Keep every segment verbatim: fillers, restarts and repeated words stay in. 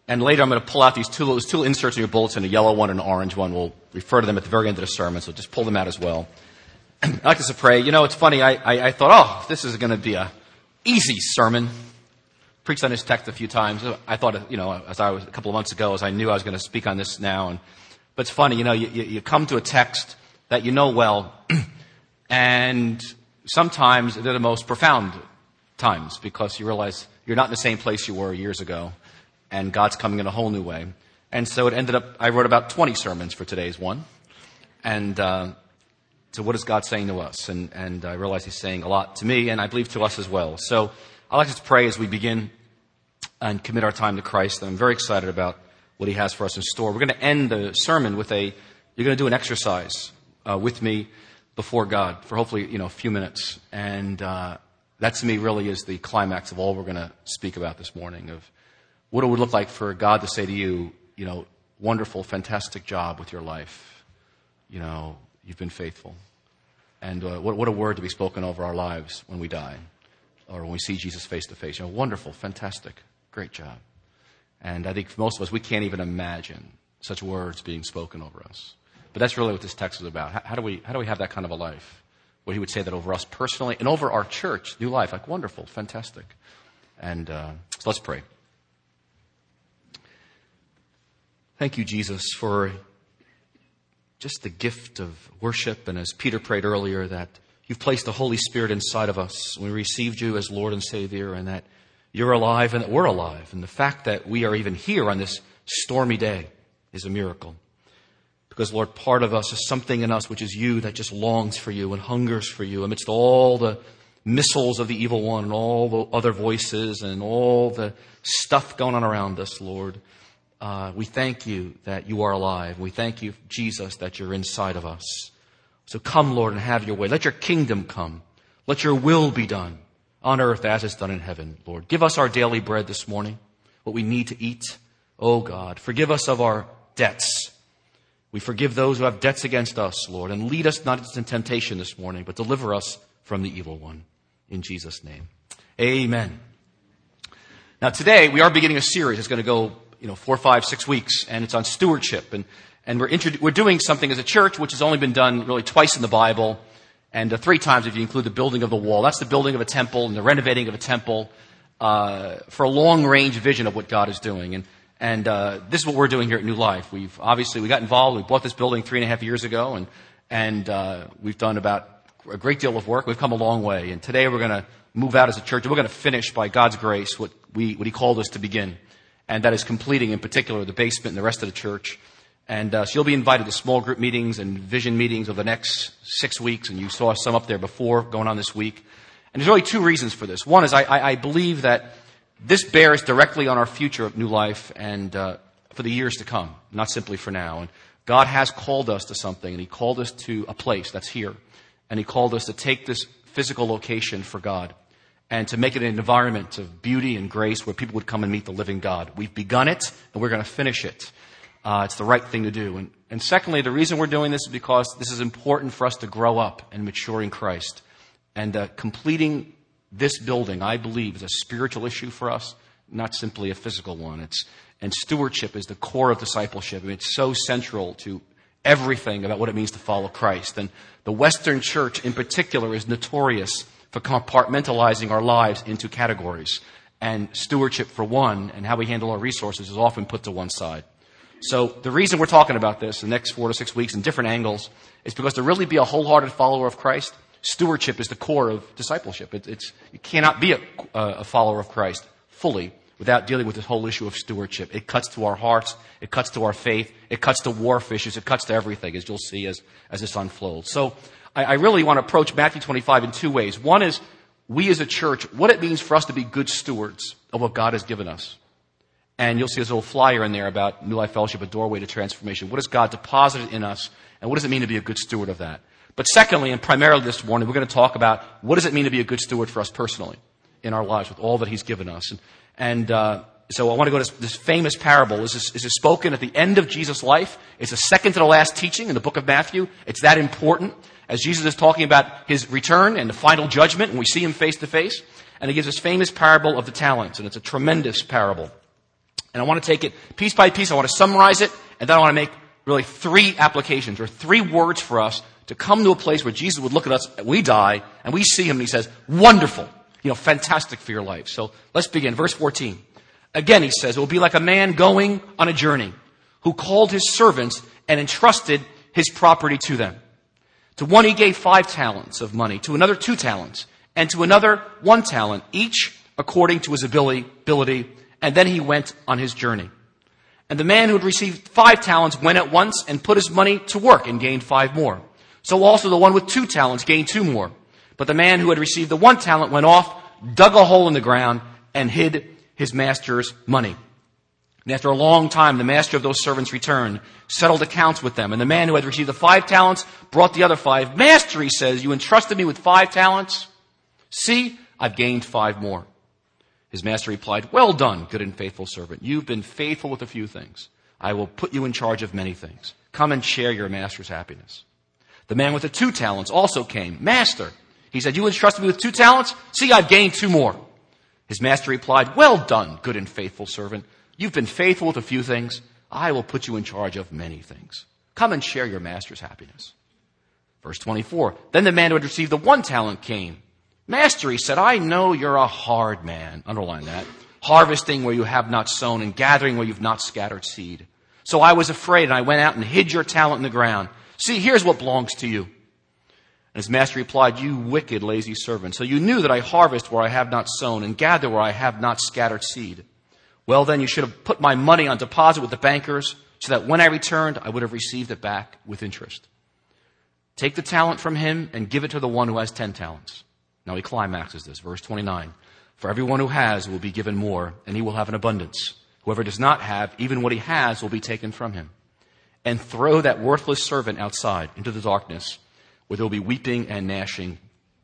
And later I'm going to pull out these two, those two inserts in your bulletin, a yellow one and an orange one. We'll refer to them at the very end of the sermon, so just pull them out as well. I'd like us to pray. You know, it's funny, I, I, I thought, oh, this is going to be a easy sermon. Preached on this text a few times. I thought, you know, as I was a couple of months ago, as I knew I was going to speak on this now. And, but it's funny, you know, you, you come to a text that you know well, and sometimes they're the most profound times because you realize you're not in the same place you were years ago, and God's coming in a whole new way. And so it ended up, I wrote about twenty sermons for today's one. And uh, so what is God saying to us? And, and I realize he's saying a lot to me, and I believe to us as well. So I'd like us to pray as we begin and commit our time to Christ. And I'm very excited about what he has for us in store. We're going to end the sermon with a, you're going to do an exercise uh, with me before God for hopefully, you know, a few minutes. And uh, that to me really is the climax of all we're going to speak about this morning, of what it would look like for God to say to you, you know, wonderful, fantastic job with your life. You know, you've been faithful. And uh, what, what a word to be spoken over our lives when we die or when we see Jesus face to face. You know, wonderful, fantastic, great job. And I think for most of us, we can't even imagine such words being spoken over us. But that's really what this text is about. How, how do we how do we have that kind of a life? Where he would say that over us personally and over our church, New Life, like wonderful, fantastic. And uh, so let's pray. Thank you, Jesus, for just the gift of worship. And as Peter prayed earlier, that you've placed the Holy Spirit inside of us. We received you as Lord and Savior, and that you're alive and that we're alive. And the fact that we are even here on this stormy day is a miracle. Because, Lord, part of us is something in us which is you that just longs for you and hungers for you amidst all the missiles of the evil one and all the other voices and all the stuff going on around us, Lord. Uh, we thank you that you are alive. We thank you, Jesus, that you're inside of us. So come, Lord, and have your way. Let your kingdom come. Let your will be done on earth as it's done in heaven, Lord. Give us our daily bread this morning, what we need to eat. Oh, God, forgive us of our debts. We forgive those who have debts against us, Lord, and lead us not into temptation this morning, but deliver us from the evil one. In Jesus' name, amen. Now, today we are beginning a series. It's going to go, you know, four, five, six weeks, and it's on stewardship. And and we're introdu- we're doing something as a church which has only been done really twice in the Bible, and uh, three times if you include the building of the wall. That's the building of a temple and the renovating of a temple uh, for a long-range vision of what God is doing. And and uh, this is what we're doing here at New Life. We've obviously we got involved. We bought this building three and a half years ago, and and uh, we've done about a great deal of work. We've come a long way, and today we're going to move out as a church, and we're going to finish by God's grace what we what He called us to begin. And that is completing, in particular, the basement and the rest of the church. And uh, so you'll be invited to small group meetings and vision meetings over the next six weeks. And you saw some up there before, going on this week. And there's really two reasons for this. One is I, I, I believe that this bears directly on our future of New Life and uh, for the years to come, not simply for now. And God has called us to something, and He called us to a place that's here. And He called us to take this physical location for God and to make it an environment of beauty and grace where people would come and meet the living God. We've begun it, and we're going to finish it. Uh, it's the right thing to do. And, and secondly, the reason we're doing this is because this is important for us to grow up and mature in Christ. And uh, completing this building, I believe, is a spiritual issue for us, not simply a physical one. It's and stewardship is the core of discipleship. I mean, it's so central to everything about what it means to follow Christ. And the Western church, in particular, is notorious for compartmentalizing our lives into categories. And stewardship, for one, and how we handle our resources is often put to one side. So the reason we're talking about this the next four to six weeks in different angles is because to really be a wholehearted follower of Christ, stewardship is the core of discipleship. It, it's you cannot be a, a follower of Christ fully without dealing with this whole issue of stewardship. It cuts to our hearts. It cuts to our faith. It cuts to wharf issues. It cuts to everything, as you'll see as, as this unfolds. So I, I really want to approach Matthew twenty-five in two ways. One is we as a church, what it means for us to be good stewards of what God has given us. And you'll see this little flyer in there about New Life Fellowship, a doorway to transformation. What has God deposited in us, and what does it mean to be a good steward of that? But secondly, and primarily this morning, we're going to talk about what does it mean to be a good steward for us personally in our lives with all that He's given us. And, and uh, so I want to go to this, this famous parable. This is, this is spoken at the end of Jesus' life. It's the second to the last teaching in the book of Matthew. It's that important as Jesus is talking about His return and the final judgment, and we see Him face to face. And He gives this famous parable of the talents, and it's a tremendous parable. And I want to take it piece by piece. I want to summarize it. And then I want to make really three applications or three words for us to come to a place where Jesus would look at us, we die, and we see him and he says, wonderful, you know, fantastic for your life. So let's begin. Verse fourteen. Again, he says, it will be like a man going on a journey who called his servants and entrusted his property to them. To one he gave five talents of money, to another two talents, and to another one talent, each according to his ability, and then he went on his journey. And the man who had received five talents went at once and put his money to work and gained five more. So also the one with two talents gained two more. But the man who had received the one talent went off, dug a hole in the ground, and hid his master's money. And after a long time, the master of those servants returned, settled accounts with them. And the man who had received the five talents brought the other five. Master, he says, you entrusted me with five talents. See, I've gained five more. His master replied, well done, good and faithful servant. You've been faithful with a few things. I will put you in charge of many things. Come and share your master's happiness. The man with the two talents also came. Master, he said, you entrusted me with two talents. See, I've gained two more. His master replied, well done, good and faithful servant. You've been faithful with a few things. I will put you in charge of many things. Come and share your master's happiness. Verse twenty-four, then the man who had received the one talent came. Master, he said, I know you're a hard man. Underline that. Harvesting where you have not sown and gathering where you've not scattered seed. So I was afraid and I went out and hid your talent in the ground. See, here's what belongs to you. And his master replied, you wicked, lazy servant. So you knew that I harvest where I have not sown and gather where I have not scattered seed. Well, then you should have put my money on deposit with the bankers so that when I returned, I would have received it back with interest. Take the talent from him and give it to the one who has ten talents. Now he climaxes this, verse twenty-nine. For everyone who has will be given more, and he will have an abundance. Whoever does not have, even what he has will be taken from him. And throw that worthless servant outside into the darkness, where there will be weeping and gnashing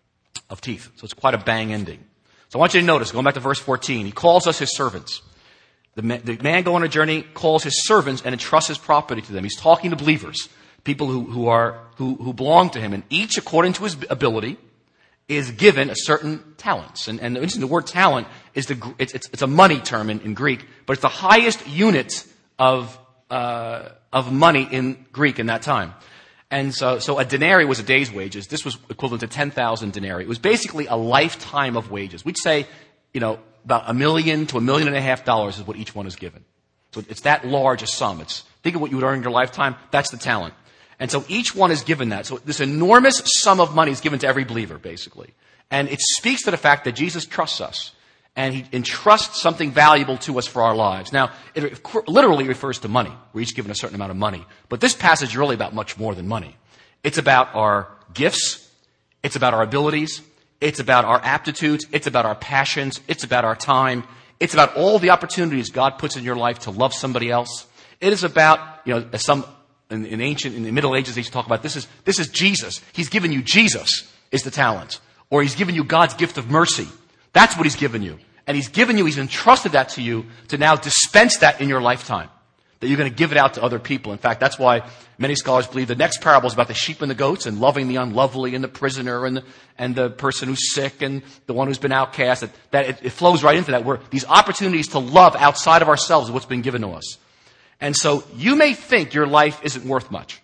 of teeth. So it's quite a bang ending. So I want you to notice, going back to verse fourteen, he calls us his servants. The man, the man going on a journey calls his servants and entrusts his property to them. He's talking to believers, people who, who are who, who belong to him, and each, according to his ability, is given a certain talents. And, and the word talent is the it's, it's, it's a money term in, in Greek, but it's the highest unit of uh, of money in Greek in that time. And so, so a denarii was a day's wages. This was equivalent to ten thousand denarii. It was basically a lifetime of wages. We'd say, you know, about a million to a million and a half dollars is what each one is given. So it's that large a sum. It's, think of what you would earn in your lifetime. That's the talent. And so each one is given that. So this enormous sum of money is given to every believer, basically. And it speaks to the fact that Jesus trusts us. And he entrusts something valuable to us for our lives. Now, it literally refers to money. We're each given a certain amount of money. But this passage is really about much more than money. It's about our gifts. It's about our abilities. It's about our aptitudes. It's about our passions. It's about our time. It's about all the opportunities God puts in your life to love somebody else. It is about, you know, some, in, in ancient, in the Middle Ages, they used to talk about this is, this is Jesus. He's given you Jesus is the talent. Or he's given you God's gift of mercy. That's what he's given you. And he's given you, he's entrusted that to you to now dispense that in your lifetime. That you're going to give it out to other people. In fact, that's why many scholars believe the next parable is about the sheep and the goats and loving the unlovely and the prisoner and the, and the person who's sick and the one who's been outcast. That, that it, it flows right into that, where these opportunities to love outside of ourselves is what's been given to us. And so you may think your life isn't worth much.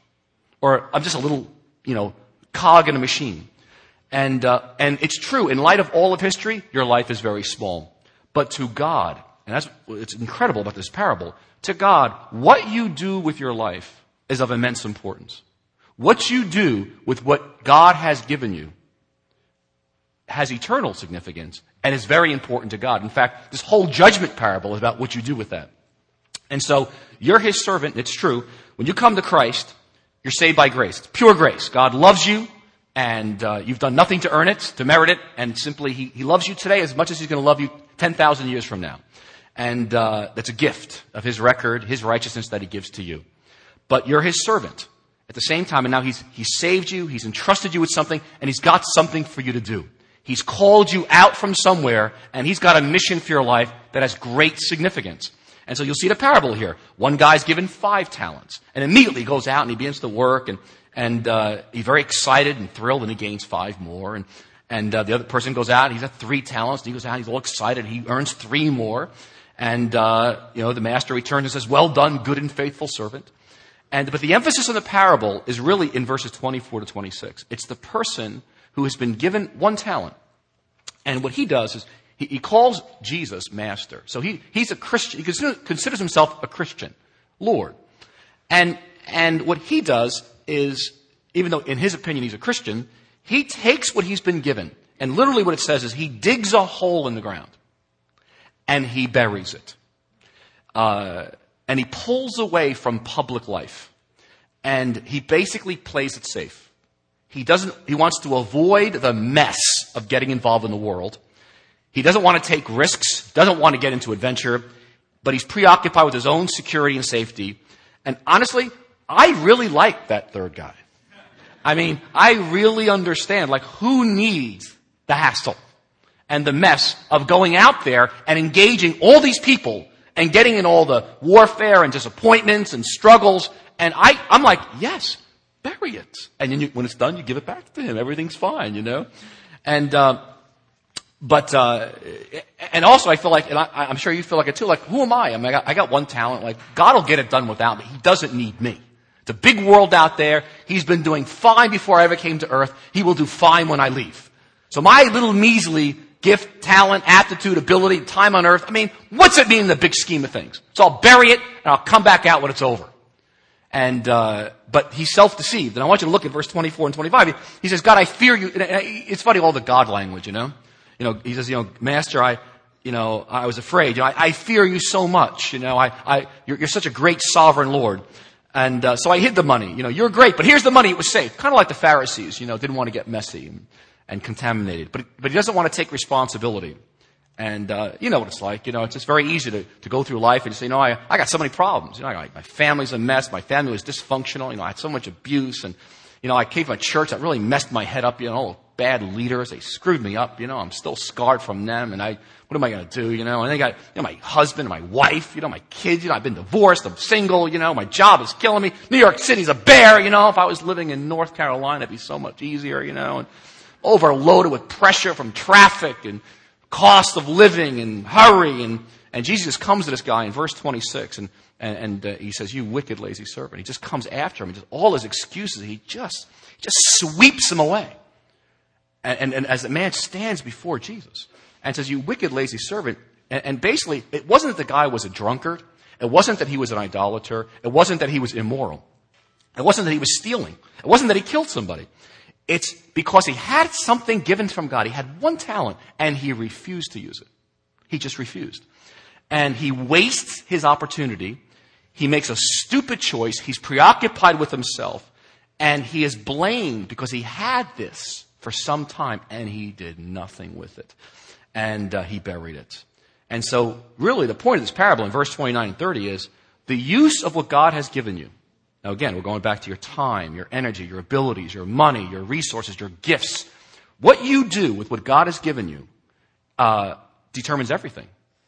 Or I'm just a little, you know, cog in a machine. And, uh, and it's true. In light of all of history, your life is very small. But to God, and that's what's incredible about this parable, to God, what you do with your life is of immense importance. What you do with what God has given you has eternal significance and is very important to God. In fact, this whole judgment parable is about what you do with that. And so, you're his servant, it's true. When you come to Christ, you're saved by grace. It's pure grace. God loves you. And uh, you've done nothing to earn it, to merit it, and simply he, he loves you today as much as he's going to love you ten thousand years from now. And uh, that's a gift of his record, his righteousness that he gives to you. But you're his servant at the same time, and now he's, he's saved you, he's entrusted you with something, and he's got something for you to do. He's called you out from somewhere, and he's got a mission for your life that has great significance. And so you'll see the parable here. One guy's given five talents, and immediately goes out and he begins to work, and And uh, he's very excited and thrilled, and he gains five more. And and uh, the other person goes out, and he's at three talents, and he goes out, and he's all excited, he earns three more. And, uh, you know, the master returns and says, well done, good and faithful servant. And, but the emphasis of the parable is really in verses twenty-four to twenty-six. It's the person who has been given one talent. And what he does is he, he calls Jesus master. So he, he's a Christian. He consider, considers himself a Christian, Lord. And, and what he does is, even though in his opinion he's a Christian, he takes what he's been given. And literally what it says is he digs a hole in the ground and he buries it. Uh, and he pulls away from public life. And he basically plays it safe. He doesn't, he wants to avoid the mess of getting involved in the world. He doesn't want to take risks, doesn't want to get into adventure, but he's preoccupied with his own security and safety. And honestly, I really like that third guy. I mean, I really understand, like, who needs the hassle and the mess of going out there and engaging all these people and getting in all the warfare and disappointments and struggles. And I, I'm like, yes, bury it. And then you, when it's done, you give it back to him. Everything's fine, you know. And uh, but uh, and also I feel like, and I, I'm sure you feel like it too. Like, who am I? I mean, I got, I got one talent. Like, God will get it done without me. He doesn't need me. It's a big world out there. He's been doing fine before I ever came to earth. He will do fine when I leave. So my little measly gift, talent, aptitude, ability, time on earth, I mean, what's it mean in the big scheme of things? So I'll bury it and I'll come back out when it's over. And, uh, but he's self-deceived. And I want you to look at verse twenty-four and twenty-five. He, he says, God, I fear you. And it's funny, all the God language, you know. You know, he says, you know, Master, I, you know, I was afraid. You know, I, I fear you so much. You know, I, I, you're, you're such a great sovereign Lord. And, uh, so I hid the money. You know, you're great, but here's the money. It was safe. Kind of like the Pharisees, you know, didn't want to get messy and, and contaminated. But, but he doesn't want to take responsibility. And, uh, you know what it's like. You know, it's just very easy to, to go through life and say, you know, I, I got so many problems. You know, I got, my family's a mess. My family was dysfunctional. You know, I had so much abuse. And, you know, I came from a church that really messed my head up. You know, bad leaders. They screwed me up. You know, I'm still scarred from them. And I, what am I going to do? You know, and they got, you know, my husband, my wife, you know, my kids. You know, I've been divorced. I'm single. You know, my job is killing me. New York City's a bear. You know, if I was living in North Carolina, it'd be so much easier, you know, and overloaded with pressure from traffic and cost of living and hurry. And, and Jesus comes to this guy in verse twenty-six and, and, and uh, he says, you wicked, lazy servant. He just comes after him. He just, all his excuses, he just, he just sweeps him away. And, and, and as the man stands before Jesus and says, you wicked, lazy servant. And, and basically, it wasn't that the guy was a drunkard. It wasn't that he was an idolater. It wasn't that he was immoral. It wasn't that he was stealing. It wasn't that he killed somebody. It's because he had something given from God. He had one talent and he refused to use it. He just refused. And he wastes his opportunity. He makes a stupid choice. He's preoccupied with himself and he is blamed because he had this for some time and he did nothing with it. And uh, he buried it. And so really the point of this parable in verse twenty-nine and thirty is the use of what God has given you. Now again, we're going back to your time, your energy, your abilities, your money, your resources, your gifts. What you do with what God has given you uh, determines everything.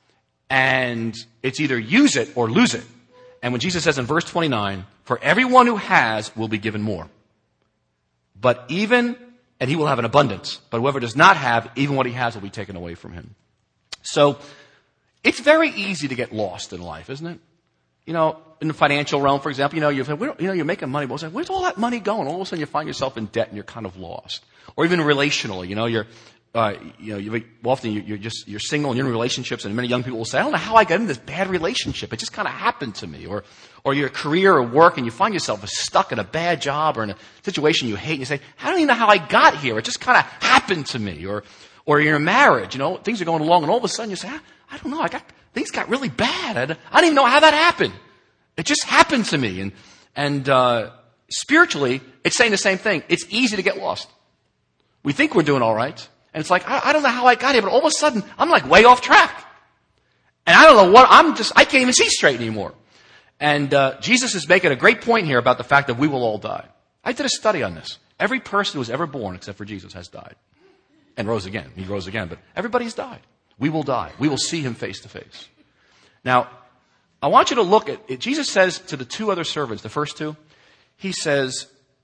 And it's either use it or lose it. And when Jesus says in verse twenty-nine, for everyone who has will be given more. But even, and he will have an abundance. But whoever does not have, even what he has will be taken away from him. So it's very easy to get lost in life, isn't it? You know, in the financial realm, for example, you know, you've, you know, you're making money, but where's all that money going? All of a sudden you find yourself in debt and you're kind of lost. Or even relationally, you know, you're, uh, you know, you, often you're just, you're single and you're in relationships and many young people will say, I don't know how I got in this bad relationship. It just kind of happened to me. Or, or your career or work and you find yourself stuck in a bad job or in a situation you hate and you say, I don't even know how I got here. It just kind of happened to me. Or, or you're in a marriage, you know, things are going along and all of a sudden you say, I, I don't know, I got, things got really bad. I, I don't even know how that happened. It just happened to me. And, and, uh, spiritually, it's saying the same thing. It's easy to get lost. We think we're doing all right. And it's like, I, I don't know how I got here, but all of a sudden, I'm like way off track. And I don't know what, I'm just, I can't even see straight anymore. And, uh, Jesus is making a great point here about the fact that we will all die. I did a study on this. Every person who was ever born, except for Jesus, has died. And rose again. He rose again, but everybody's died. We will die. We will see him face to face. Now, I want you to look at it. Jesus says to the two other servants, the first two, he says,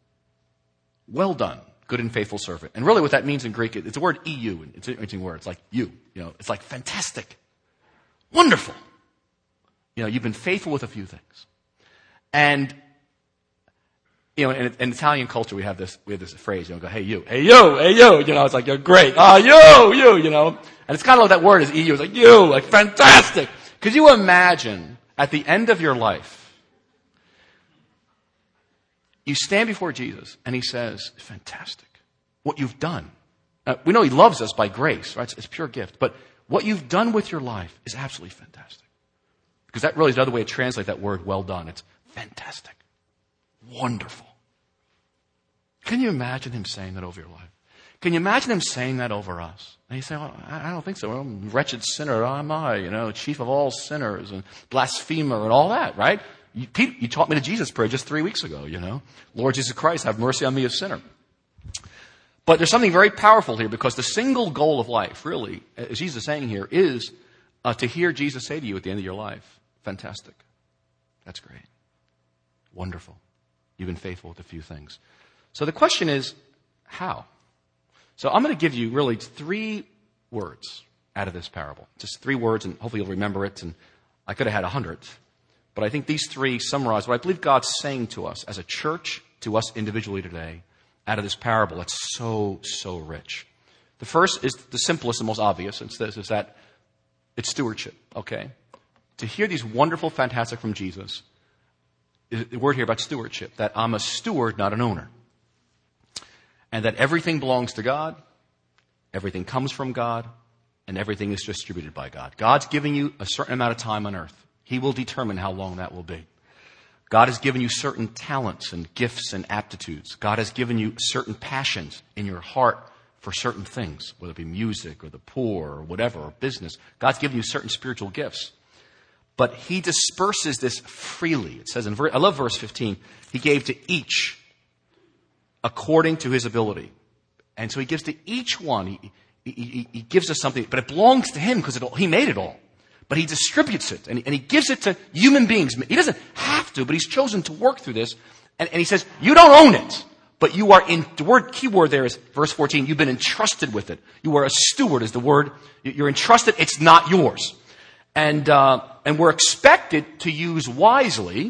well done, good and faithful servant. And really what that means in Greek, it's a word E U. It's an interesting word. It's like you, you know, it's like fantastic, wonderful. you know, you've been faithful with a few things. And, you know, in, in Italian culture, we have this, we have this phrase, you know, go, hey, you, hey, you, hey, you, you know, it's like, you're great. Oh, you, you, you know. And it's kind of like that word is E U. It's like, you, like, fantastic. Could you imagine at the end of your life, you stand before Jesus and he says, fantastic, what you've done. Uh, we know he loves us by grace, right? It's, it's pure gift. But what you've done with your life is absolutely fantastic. Because that really is another way to translate that word, well done. It's fantastic. Wonderful. Can you imagine him saying that over your life? Can you imagine him saying that over us? And you say, well, I don't think so. I'm a wretched sinner. Oh, am I? You know, chief of all sinners and blasphemer and all that, right? You, Pete, you taught me the Jesus prayer just three weeks ago, you know. Lord Jesus Christ, have mercy on me, a sinner. But there's something very powerful here because the single goal of life, really, as Jesus is saying here, is uh, to hear Jesus say to you at the end of your life, fantastic. That's great. Wonderful. You've been faithful with a few things. So the question is, how? So I'm going to give you really three words out of this parable. Just three words, and hopefully you'll remember it. And I could have had a hundred. But I think these three summarize what I believe God's saying to us as a church, to us individually today, out of this parable. It's so, so rich. The first is the simplest and most obvious. It's this, is that it's stewardship, okay? To hear these wonderful, fantastic from Jesus, the word here about stewardship, that I'm a steward, not an owner. And that everything belongs to God, everything comes from God, and everything is distributed by God. God's giving you a certain amount of time on earth. He will determine how long that will be. God has given you certain talents and gifts and aptitudes. God has given you certain passions in your heart for certain things, whether it be music or the poor or whatever, or business. God's given you certain spiritual gifts. But he disperses this freely. It says in, ver- I love verse fifteen, he gave to each according to his ability. And so he gives to each one, he, he, he, he gives us something, but it belongs to him because he made it all. But he distributes it, and he, and he gives it to human beings. He doesn't have to, but he's chosen to work through this. And, and he says, you don't own it, but you are in, the word, key word there is verse fourteen, you've been entrusted with it. You are a steward is the word. You're entrusted, it's not yours. And, uh, and we're expected to use wisely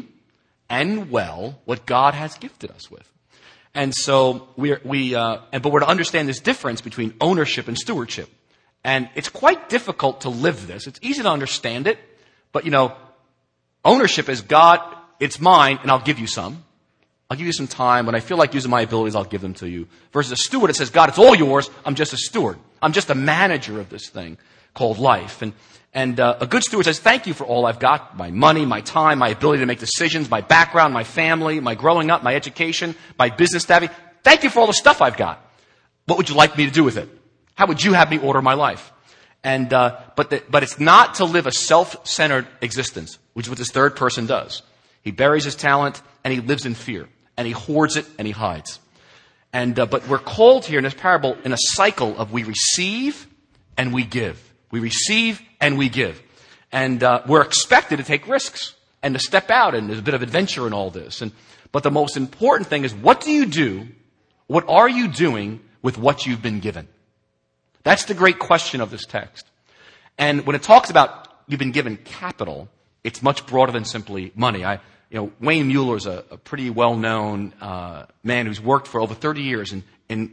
and well what God has gifted us with. And so we're, we, uh, and, but we're to understand this difference between ownership and stewardship. And it's quite difficult to live this. It's easy to understand it, but you know, ownership is God, it's mine, and I'll give you some. I'll give you some time. When I feel like using my abilities, I'll give them to you. Versus a steward, it says, God, it's all yours. I'm just a steward. I'm just a manager of this thing called life. And, and uh, a good steward says, thank you for all I've got, my money, my time, my ability to make decisions, my background, my family, my growing up, my education, my business savvy. Thank you for all the stuff I've got. What would you like me to do with it? How would you have me order my life? And uh, but the, but it's not to live a self-centered existence, which is what this third person does. He buries his talent and he lives in fear, and he hoards it and he hides. And uh, but we're called here in this parable in a cycle of we receive and we give, we receive and we give, and uh, we're expected to take risks and to step out, and there's a bit of adventure in all this. And but the most important thing is, what do you do? What are you doing with what you've been given? That's the great question of this text. And when it talks about you've been given capital, it's much broader than simply money. I, you know, Wayne Mueller is a, a pretty well-known uh, man who's worked for over thirty years in, in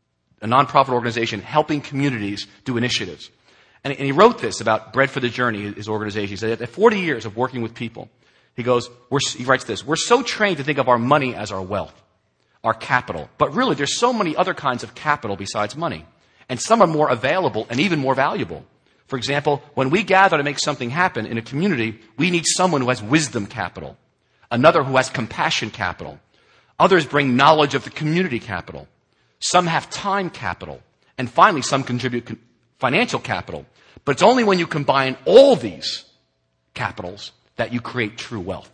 a nonprofit organization helping communities do initiatives. And, and he wrote this about Bread for the Journey, his organization. He said, after forty years of working with people, he goes, we're, he writes this, we're so trained to think of our money as our wealth, our capital. But really, there's so many other kinds of capital besides money. And some are more available and even more valuable. For example, when we gather to make something happen in a community, we need someone who has wisdom capital, another who has compassion capital. Others bring knowledge of the community capital. Some have time capital. And finally, some contribute financial capital. But it's only when you combine all these capitals that you create true wealth.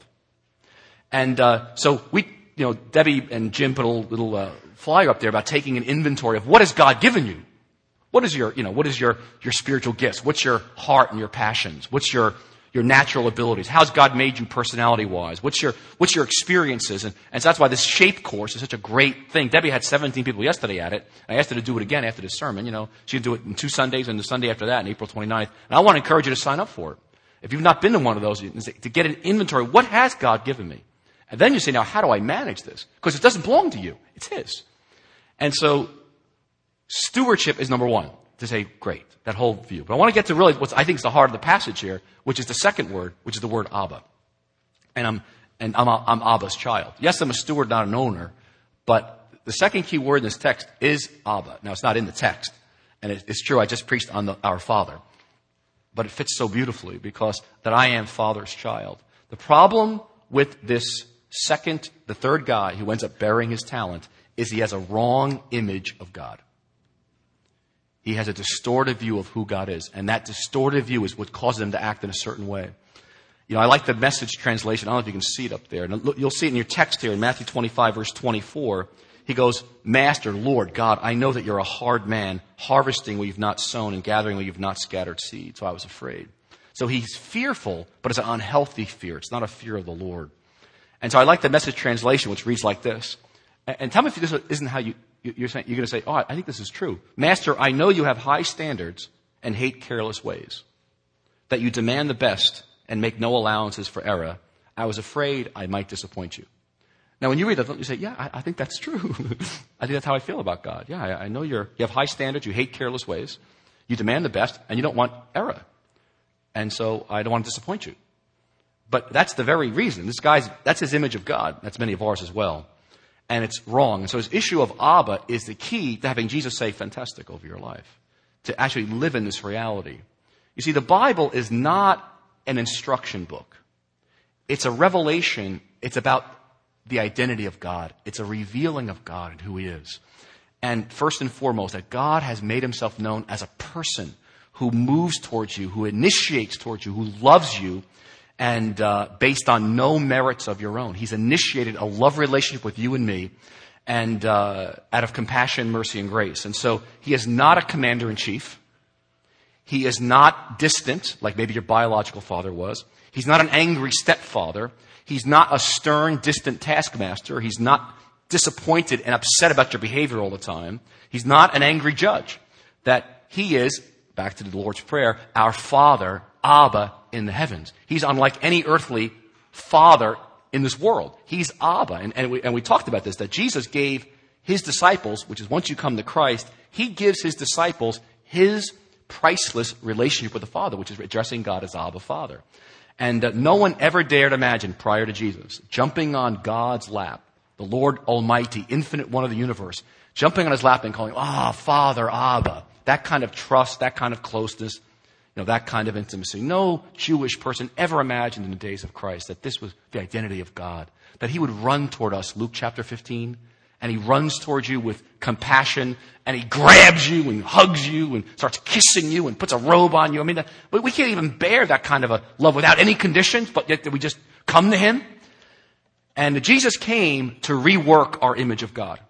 And uh, so we, you know, Debbie and Jim put a little, little uh, flyer up there about taking an inventory of what has God given you. What is your, you know, what is your, your spiritual gifts? What's your heart and your passions? What's your, your natural abilities? How's God made you personality-wise? What's your, what's your experiences? And, and so that's why this SHAPE course is such a great thing. Debbie had seventeen people yesterday at it. I asked her to do it again after this sermon. You know, she'd do it in two Sundays and the Sunday after that, on April twenty-ninth. And I want to encourage you to sign up for it. If you've not been to one of those, you can say, to get an inventory, what has God given me? And then you say, now, how do I manage this? Because it doesn't belong to you. It's His. And so stewardship is number one, to say, great, that whole view. But I want to get to really what I think is the heart of the passage here, which is the second word, which is the word Abba. And I'm, and I'm, I'm Abba's child. Yes, I'm a steward, not an owner, but the second key word in this text is Abba. Now, it's not in the text, and it, it's true, I just preached on the, our Father. But it fits so beautifully because that I am Father's child. The problem with this second, the third guy who ends up burying his talent is he has a wrong image of God. He has a distorted view of who God is. And that distorted view is what causes him to act in a certain way. You know, I like the Message translation. I don't know if you can see it up there. And you'll see it in your text here in Matthew twenty-five, verse twenty-four. He goes, Master, Lord, God, I know that you're a hard man, harvesting where you've not sown and gathering where you've not scattered seed. So I was afraid. So he's fearful, but it's an unhealthy fear. It's not a fear of the Lord. And so I like the Message translation, which reads like this. And tell me if this isn't how you, you're saying, you're going to say, oh, I think this is true. Master, I know you have high standards and hate careless ways, that you demand the best and make no allowances for error. I was afraid I might disappoint you. Now, when you read that, don't you say, yeah, I, I think that's true. I think that's how I feel about God. Yeah, I, I know you're, you have high standards, you hate careless ways, you demand the best, and you don't want error. And so I don't want to disappoint you. But that's the very reason. This guy's, that's his image of God. That's many of ours as well. And it's wrong. And so his issue of Abba is the key to having Jesus say fantastic over your life, to actually live in this reality. You see, the Bible is not an instruction book. It's a revelation. It's about the identity of God. It's a revealing of God and who He is. And first and foremost, that God has made Himself known as a person who moves towards you, who initiates towards you, who loves you, and uh, based on no merits of your own. He's initiated a love relationship with you and me, and uh, out of compassion, mercy, and grace. And so He is not a commander-in-chief. He is not distant, like maybe your biological father was. He's not an angry stepfather. He's not a stern, distant taskmaster. He's not disappointed and upset about your behavior all the time. He's not an angry judge. That He is, back to the Lord's Prayer, our Father, Abba, in the heavens. He's unlike any earthly father in this world. He's Abba. And, and, we, and we talked about this, that Jesus gave His disciples, which is once you come to Christ, He gives His disciples His priceless relationship with the Father, which is addressing God as Abba, Father. And uh, no one ever dared imagine prior to Jesus jumping on God's lap, the Lord Almighty, infinite one of the universe, jumping on His lap and calling, ah, oh, Father, Abba. That kind of trust, that kind of closeness, you know, that kind of intimacy. No Jewish person ever imagined in the days of Christ that this was the identity of God, that He would run toward us, Luke chapter fifteen, and He runs towards you with compassion, and He grabs you and hugs you and starts kissing you and puts a robe on you. I mean, that, we can't even bear that kind of a love without any conditions, but yet we just come to Him. And Jesus came to rework our image of God.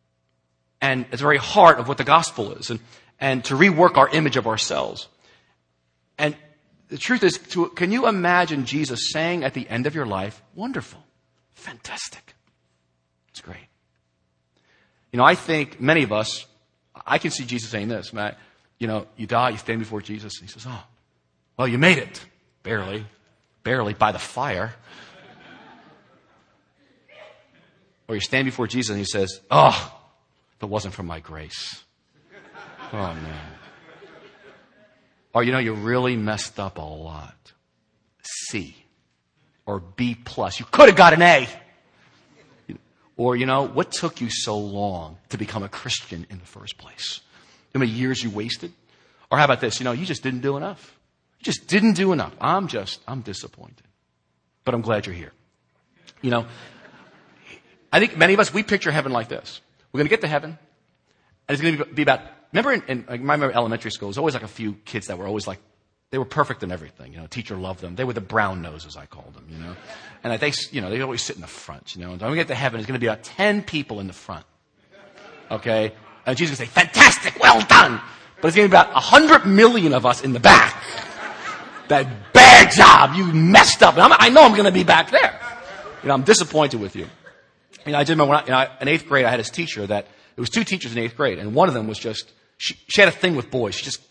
And it's the very heart of what the gospel is, and, and to rework our image of ourselves. And the truth is, to, can you imagine Jesus saying at the end of your life, wonderful, fantastic, it's great. You know, I think many of us, I can see Jesus saying this, Matt, you know, you die, you stand before Jesus, and He says, oh, well, you made it. Barely. Barely by the fire. Or you stand before Jesus and He says, oh, if it wasn't for my grace. Oh, man. Or, you know, you really messed up a lot. C. Or B plus. You could have got an A. Or, you know, what took you so long to become a Christian in the first place? How many years you wasted? Or how about this? You know, you just didn't do enough. You just didn't do enough. I'm just, I'm disappointed. But I'm glad you're here. You know, I think many of us, we picture heaven like this. We're going to get to heaven, and it's going to be about, remember in, in I remember elementary school, there was always like a few kids that were always like, they were perfect in everything. You know, teacher loved them. They were the brown noses, I called them, you know. And they, you know, they always sit in the front, you know. And when we get to heaven, it's going to be about ten people in the front. Okay? And Jesus is going to say, fantastic, well done. But it's going to be about a hundred million of us in the back. That bad job, you messed up. And I'm, I know I'm going to be back there. You know, I'm disappointed with you. You know, I did remember when I, you know, in eighth grade, I had this teacher that, it was two teachers in eighth grade, and one of them was just, she, she had a thing with boys. She just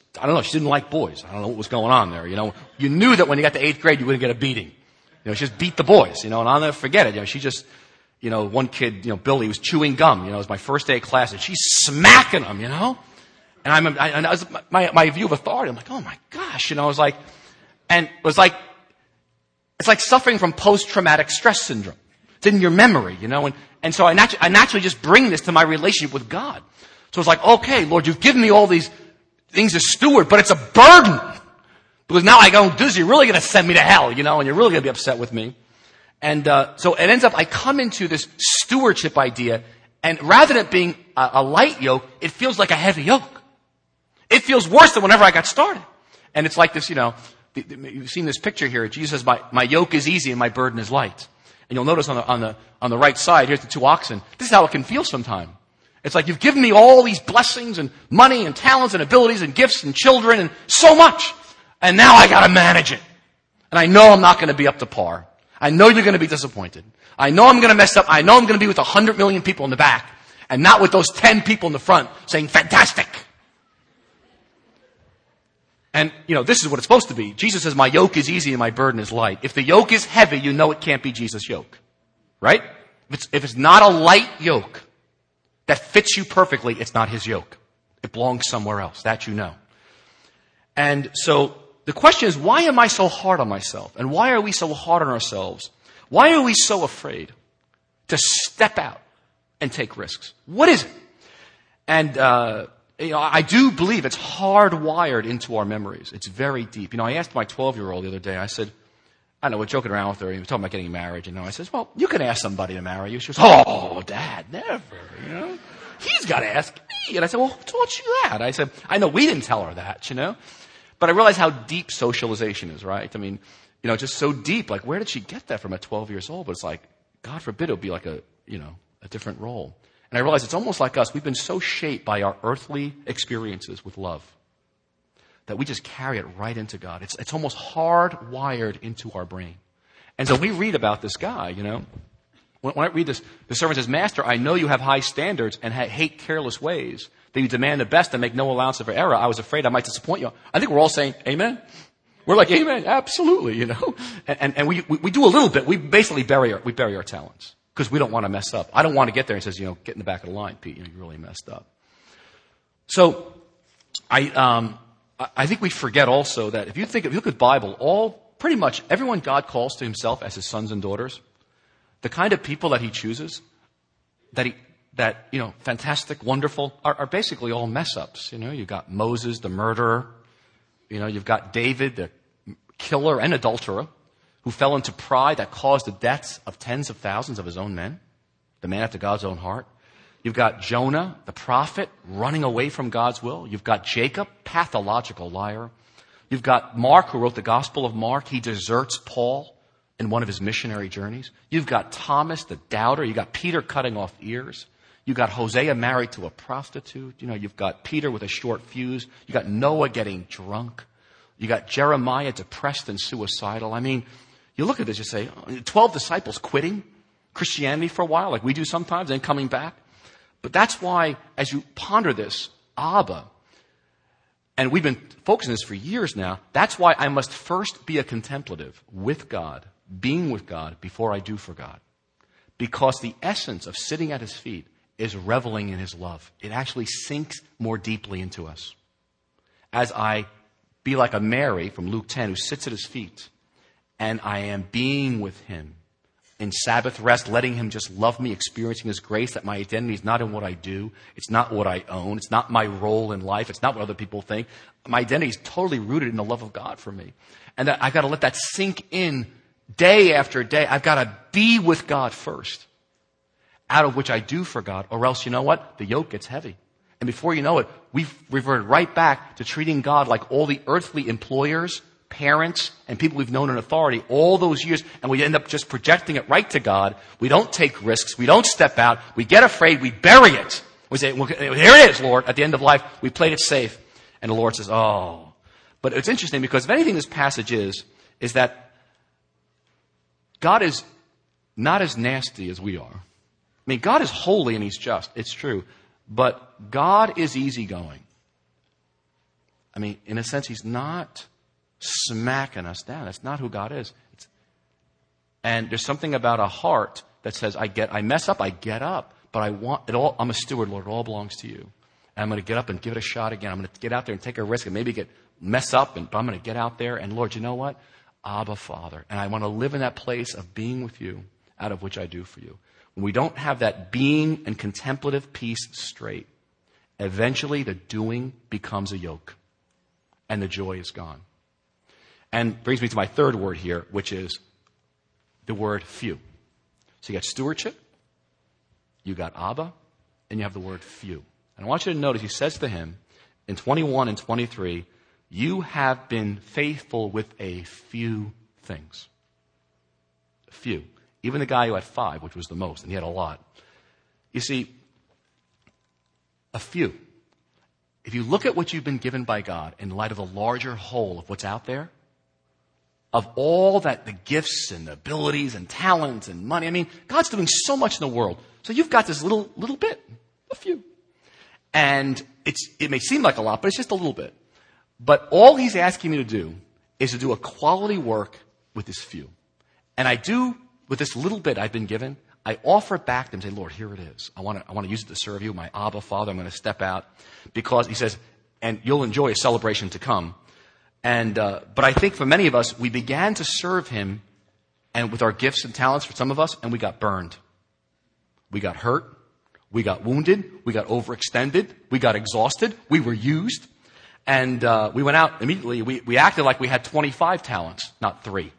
I don't know, she didn't like boys. I don't know what was going on there, you know. You knew that when you got to eighth grade, you wouldn't get a beating. You know, she just beat the boys, you know, and I'll never forget it. You know, she just, you know, one kid, you know, Billy was chewing gum, you know, it was my first day of class, and she's smacking him, you know. And I'm, I, and I was, my, my view of authority, I'm like, oh my gosh, you know, I was like, and it was like, it's like suffering from post-traumatic stress syndrome. It's in your memory, you know, and, and so I naturally, I naturally just bring this to my relationship with God. So it's like, okay, Lord, you've given me all these things to steward, but it's a burden. Because now I don't do this, you're really going to send me to hell, you know, and you're really going to be upset with me. And uh, so it ends up, I come into this stewardship idea, and rather than it being a, a light yoke, it feels like a heavy yoke. It feels worse than whenever I got started. And it's like this, you know, the, the, you've seen this picture here. Jesus says, my, my yoke is easy and my burden is light. And you'll notice on the, on the, on the right side, here's the two oxen. This is how it can feel sometimes. It's like you've given me all these blessings and money and talents and abilities and gifts and children and so much. And now I gotta manage it. And I know I'm not gonna be up to par. I know you're gonna be disappointed. I know I'm gonna mess up. I know I'm gonna be with a hundred million people in the back and not with those ten people in the front saying, fantastic. And, you know, this is what it's supposed to be. Jesus says, my yoke is easy and my burden is light. If the yoke is heavy, you know it can't be Jesus' yoke. Right? If it's, if it's not a light yoke that fits you perfectly, it's not his yoke. It belongs somewhere else. That you know. And so the question is, why am I so hard on myself? And why are we so hard on ourselves? Why are we so afraid to step out and take risks? What is it? And, uh, you know, I do believe it's hardwired into our memories. It's very deep. You know, I asked my twelve-year-old the other day, I said, I don't know, we're joking around with her, we were talking about getting married, you know. I says, well, you can ask somebody to marry you. She goes, oh, Dad, never, you know. He's got to ask me. And I said, well, who taught you that? I said, I know we didn't tell her that, you know. But I realize how deep socialization is, right? I mean, you know, just so deep. Like, where did she get that from at twelve years old? But it's like, God forbid it would be like a, you know, a different role. And I realize it's almost like us. We've been so shaped by our earthly experiences with love that we just carry it right into God. It's, it's almost hardwired into our brain. And so we read about this guy, you know. When, when I read this, the servant says, Master, I know you have high standards and ha- hate careless ways, that you demand the best and make no allowance for error. I was afraid I might disappoint you. I think we're all saying, amen. We're like, amen, absolutely, you know. And, and, and we, we, we do a little bit. We basically bury our, we bury our talents because we don't want to mess up. I don't want to get there and says, you know, get in the back of the line, Pete, you know, you really messed up. So I, um, I think we forget also that if you think, if you look at the Bible, all, pretty much everyone God calls to himself as his sons and daughters, the kind of people that he chooses, that he, that, you know, fantastic, wonderful, are, are basically all mess ups. You know, you've got Moses, the murderer. You know, you've got David, the killer and adulterer, who fell into pride that caused the deaths of tens of thousands of his own men, the man after God's own heart. You've got Jonah, the prophet, running away from God's will. You've got Jacob, pathological liar. You've got Mark, who wrote the Gospel of Mark. He deserts Paul in one of his missionary journeys. You've got Thomas, the doubter. You've got Peter cutting off ears. You've got Hosea married to a prostitute. You know, you've got Peter with a short fuse. You've got Noah getting drunk. You got Jeremiah depressed and suicidal. I mean, you look at this, you say, twelve disciples quitting Christianity for a while, like we do sometimes, then coming back. But that's why, as you ponder this, Abba, and we've been focusing on this for years now, that's why I must first be a contemplative with God, being with God, before I do for God. Because the essence of sitting at his feet is reveling in his love. It actually sinks more deeply into us. As I be like a Mary from Luke ten who sits at his feet, and I am being with him in Sabbath rest, letting him just love me, experiencing his grace, that my identity is not in what I do. It's not what I own. It's not my role in life. It's not what other people think. My identity is totally rooted in the love of God for me. And that I've got to let that sink in day after day. I've got to be with God first, out of which I do for God, or else, you know what? The yoke gets heavy. And before you know it, we've reverted right back to treating God like all the earthly employers, parents, and people we've known in authority all those years, and we end up just projecting it right to God. We don't take risks. We don't step out. We get afraid. We bury it. We say, well, here it is, Lord. At the end of life, we played it safe. And the Lord says, oh. But it's interesting because if anything this passage is, is that God is not as nasty as we are. I mean, God is holy and he's just. It's true. But God is easygoing. I mean, in a sense, he's not smacking us down. That's not who God is. It's, and there's something about a heart that says, I get, I mess up, I get up, but I want it all. I'm a steward, Lord. It all belongs to you. And I'm going to get up and give it a shot again. I'm going to get out there and take a risk and maybe get mess up, and but I'm going to get out there. And Lord, you know what? Abba, Father. And I want to live in that place of being with you, out of which I do for you. When we don't have that being and contemplative piece straight, eventually the doing becomes a yoke and the joy is gone. And brings me to my third word here, which is the word few. So you got stewardship, you got Abba, and you have the word few. And I want you to notice he says to him in twenty-one and twenty-three, you have been faithful with a few things. A few. Even the guy who had five, which was the most, and he had a lot. You see, a few. If you look at what you've been given by God in light of the larger whole of what's out there, of all that the gifts and abilities and talents and money, I mean, God's doing so much in the world. So you've got this little little bit, a few. And it's it may seem like a lot, but it's just a little bit. But all he's asking me to do is to do a quality work with this few. And I do, with this little bit I've been given, I offer it back to him and say, Lord, here it is. I want to I want to use it to serve you, my Abba, Father. I'm going to step out. Because he says, and you'll enjoy a celebration to come. And uh, but I think for many of us, we began to serve him and with our gifts and talents for some of us, and we got burned. We got hurt. We got wounded. We got overextended. We got exhausted. We were used. And uh, we went out immediately. We, we acted like we had twenty-five talents, not three.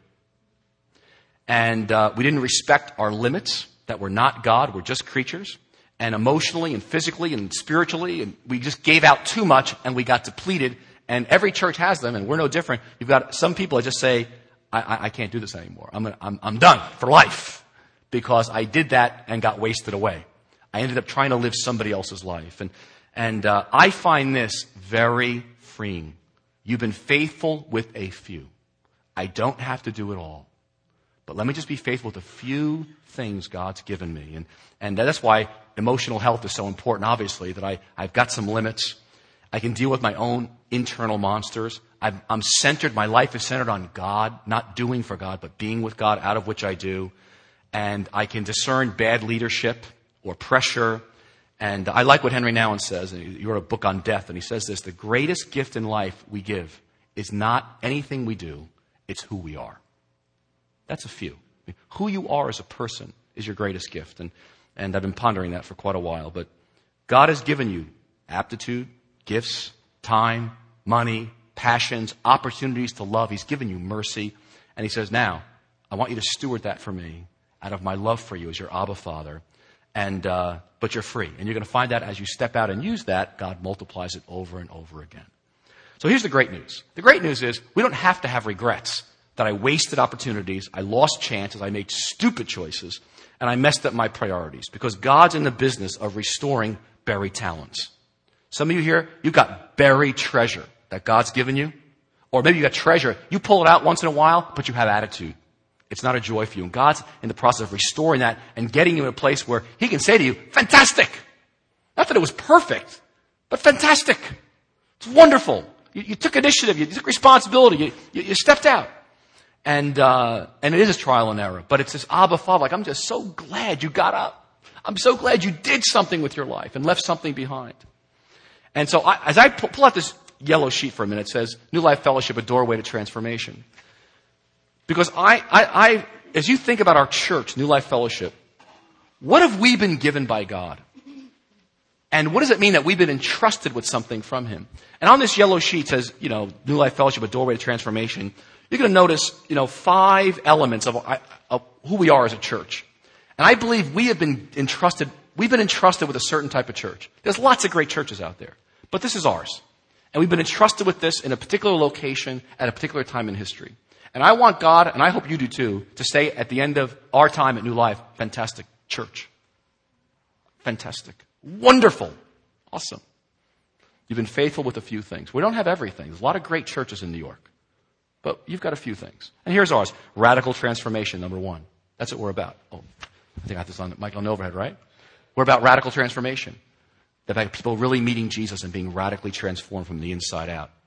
And uh, we didn't respect our limits, that we're not God, we're just creatures. And emotionally and physically and spiritually, and we just gave out too much and we got depleted. And every church has them, and we're no different. You've got some people that just say, I, I, I can't do this anymore. I'm, gonna, I'm, I'm done for life because I did that and got wasted away. I ended up trying to live somebody else's life. And, and uh, I find this very freeing. You've been faithful with a few. I don't have to do it all. But let me just be faithful with a few things God's given me. And, and that's why emotional health is so important, obviously, that I, I've got some limits. I can deal with my own internal monsters. I'm, I'm centered. My life is centered on God, not doing for God, but being with God, out of which I do. And I can discern bad leadership or pressure. And I like what Henry Nouwen says. He wrote a book on death, and he says this: the greatest gift in life we give is not anything we do, it's who we are. That's a few. I mean, who you are as a person is your greatest gift. And, and I've been pondering that for quite a while. But God has given you aptitude, gifts, time, money, passions, opportunities to love. He's given you mercy. And he says, now, I want you to steward that for me out of my love for you as your Abba Father. And uh, but you're free. And you're going to find that as you step out and use that, God multiplies it over and over again. So here's the great news. The great news is we don't have to have regrets that I wasted opportunities, I lost chances, I made stupid choices, and I messed up my priorities. Because God's in the business of restoring buried talents. Some of you here, you've got buried treasure that God's given you. Or maybe you got treasure. You pull it out once in a while, but you have attitude. It's not a joy for you. And God's in the process of restoring that and getting you in a place where he can say to you, fantastic. Not that it was perfect, but fantastic. It's wonderful. You, you took initiative. You took responsibility. You, you, you stepped out. And uh, and it is a trial and error. But it's this Abba Father. Like, I'm just so glad you got up. I'm so glad you did something with your life and left something behind. And so I, as I pull, pull out this yellow sheet for a minute, it says, New Life Fellowship, a doorway to transformation. Because I, I, I, as you think about our church, New Life Fellowship, what have we been given by God? And what does it mean that we've been entrusted with something from him? And on this yellow sheet says, you know, New Life Fellowship, a doorway to transformation. You're going to notice, you know, five elements of, of who we are as a church. And I believe we have been entrusted, we've been entrusted with a certain type of church. There's lots of great churches out there, but this is ours. And we've been entrusted with this in a particular location at a particular time in history. And I want God, and I hope you do too, to say at the end of our time at New Life, fantastic church. Fantastic. Wonderful. Awesome. You've been faithful with a few things. We don't have everything. There's a lot of great churches in New York. But you've got a few things. And here's ours. Radical transformation, number one. That's what we're about. Oh, I think I got this on Michael on overhead, right? We're about radical transformation. About people really meeting Jesus and being radically transformed from the inside out.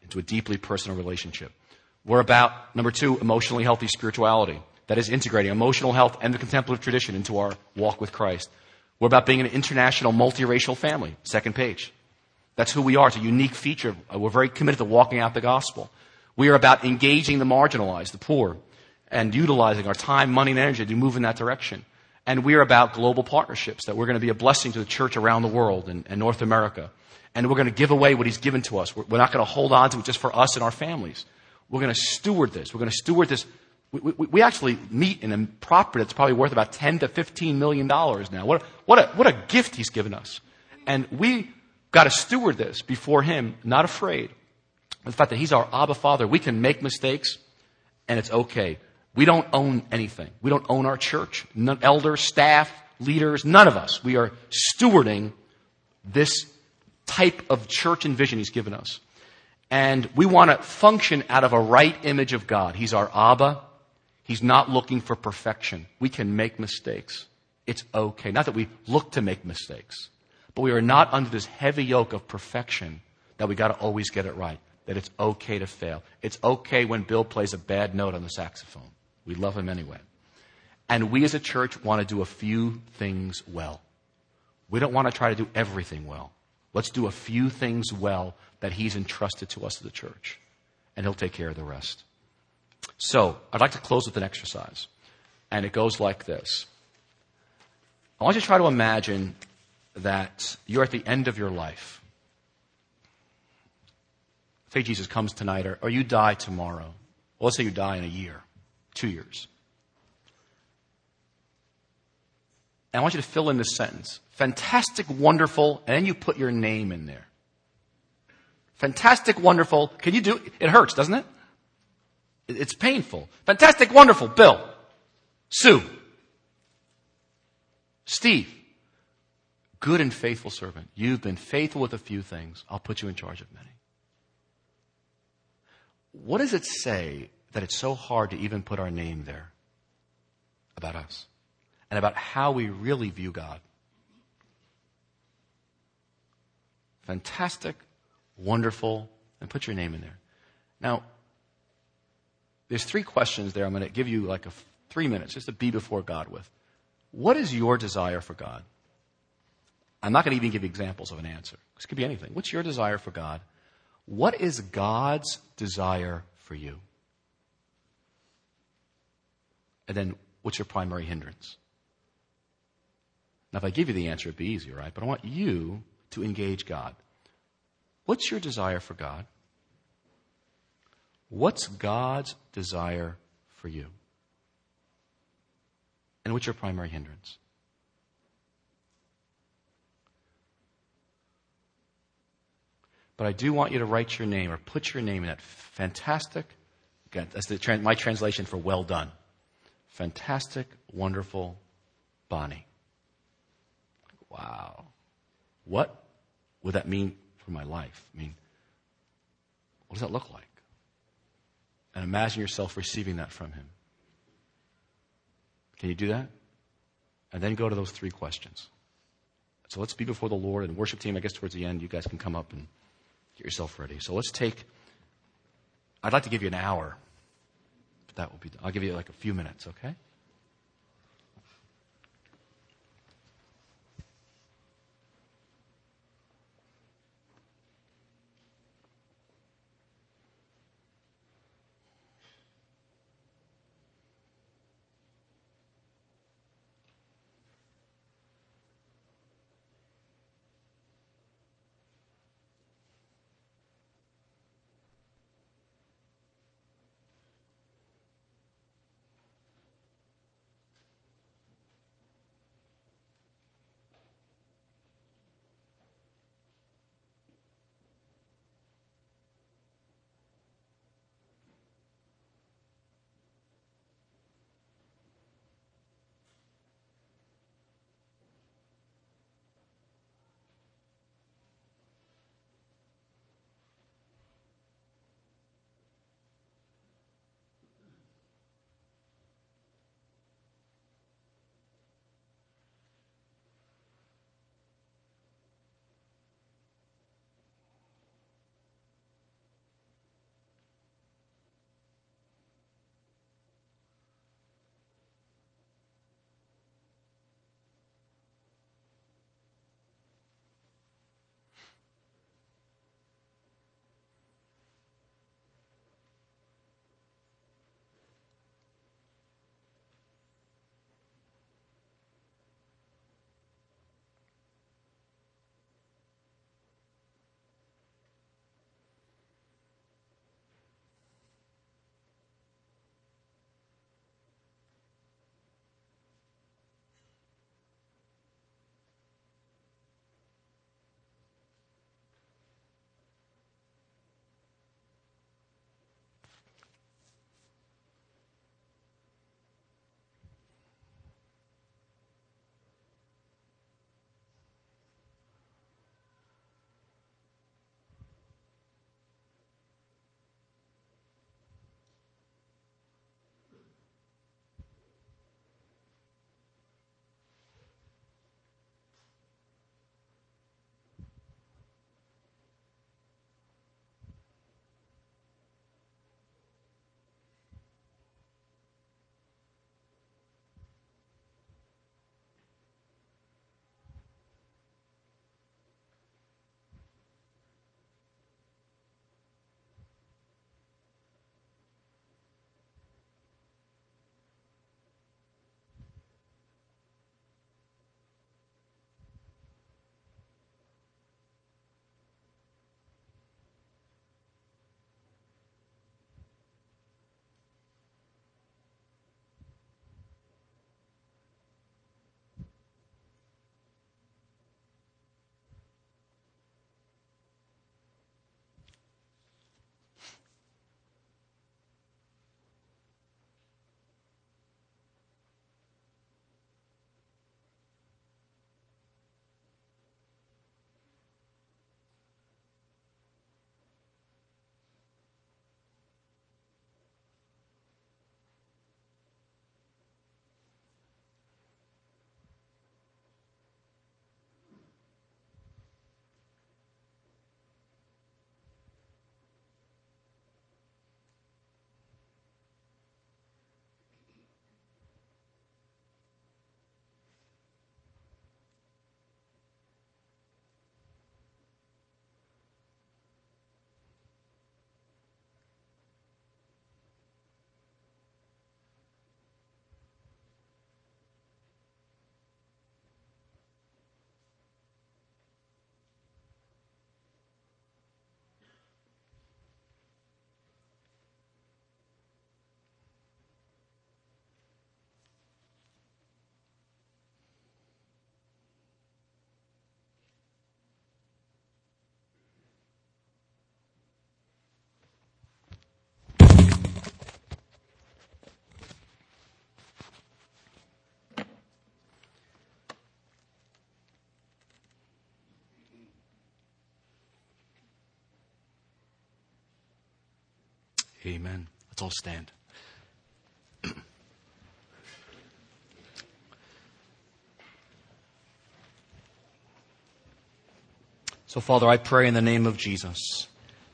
into a deeply personal relationship. We're about, number two, emotionally healthy spirituality. That is integrating emotional health and the contemplative tradition into our walk with Christ. We're about being an international, multiracial family. Second page. That's who we are. It's a unique feature. We're very committed to walking out the gospel. We are about engaging the marginalized, the poor, and utilizing our time, money, and energy to move in that direction. And we are about global partnerships, that we're going to be a blessing to the church around the world and, and North America. And we're going to give away what he's given to us. We're, we're not going to hold on to it just for us and our families. We're going to steward this. We're going to steward this. We, we, we actually meet in a property that's probably worth about ten to fifteen million dollars now. What, what, a, what a gift he's given us. And we got to steward this before him, not afraid. The fact that he's our Abba Father, we can make mistakes, and it's okay. We don't own anything. We don't own our church. None, elders, staff, leaders, none of us. We are stewarding this type of church and vision he's given us. And we want to function out of a right image of God. He's our Abba. He's not looking for perfection. We can make mistakes. It's okay. Not that we look to make mistakes, but we are not under this heavy yoke of perfection that we got to always get it right, that it's okay to fail. It's okay when Bill plays a bad note on the saxophone. We love him anyway. And we as a church want to do a few things well. We don't want to try to do everything well. Let's do a few things well that he's entrusted to us as a church, and he'll take care of the rest. So, I'd like to close with an exercise, and it goes like this. I want you to try to imagine that you're at the end of your life. Say Jesus comes tonight, or, or you die tomorrow. Well, let's say you die in a year, two years. And I want you to fill in this sentence. Fantastic, wonderful, and then you put your name in there. Fantastic, wonderful. Can you do it? It hurts, doesn't it? It's painful. Fantastic, wonderful, Bill. Sue. Steve. Good and faithful servant. You've been faithful with a few things. I'll put you in charge of many. What does it say that it's so hard to even put our name there about us and about how we really view God? Fantastic, wonderful, and put your name in there. Now, there's three questions there I'm going to give you like a f- three minutes just to be before God with. What is your desire for God? I'm not going to even give you examples of an answer. This could be anything. What's your desire for God? What is God's desire for you? And then, what's your primary hindrance? Now, if I give you the answer, it'd be easy, right? But I want you to engage God. What's your desire for God? What's God's desire for you? And what's your primary hindrance? But I do want you to write your name or put your name in that. Fantastic. Again, that's the, my translation for well done. Fantastic, wonderful, Bonnie. Wow. What would that mean for my life? I mean, what does that look like? And imagine yourself receiving that from him. Can you do that? And then go to those three questions. So let's be before the Lord, and worship team, I guess towards the end, you guys can come up and get yourself ready. So let's take, I'd like to give you an hour. But that will be, I'll give you like a few minutes, okay? Amen. Let's all stand. So, Father, I pray in the name of Jesus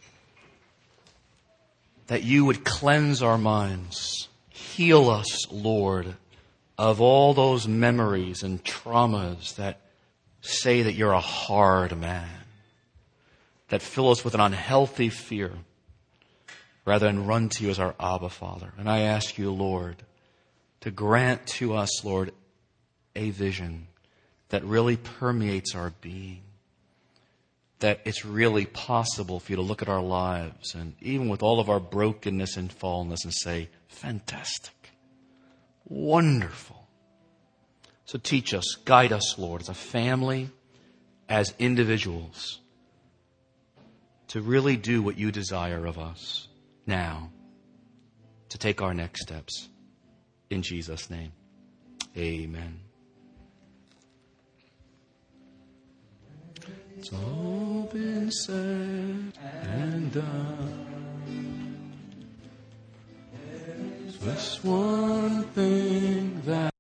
that you would cleanse our minds. Heal us, Lord, of all those memories and traumas that say that you're a hard man, that fill us with an unhealthy fear, rather than run to you as our Abba Father. And I ask you, Lord, to grant to us, Lord, a vision that really permeates our being, that it's really possible for you to look at our lives and even with all of our brokenness and fallenness and say, fantastic, wonderful. So teach us, guide us, Lord, as a family, as individuals, to really do what you desire of us now, to take our next steps. In Jesus' name, amen. It's all been said and done. Just one thing.